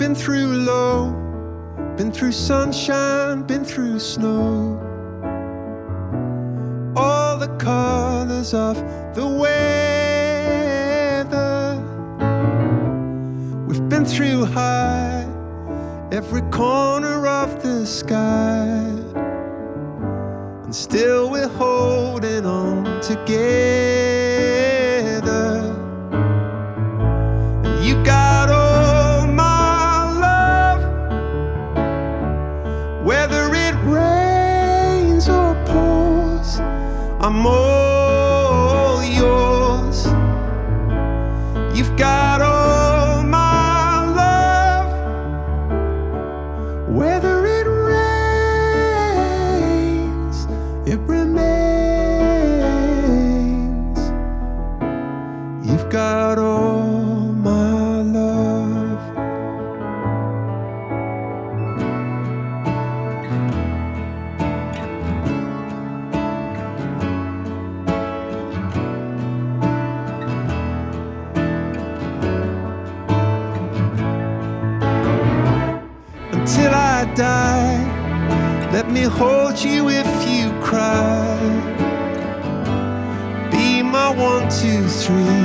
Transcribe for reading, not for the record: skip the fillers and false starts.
been through low, been through sunshine, been through snow. All the colors of the weather. We've been through high, every corner of the sky, and still we're holding on together. And you got all my love, whether it rains or pours, I'm all yours. You've got all my love, whether it rains, it remains. You've got all my love. Until I die, let me hold you if you cry. Be my 1, 2, 3.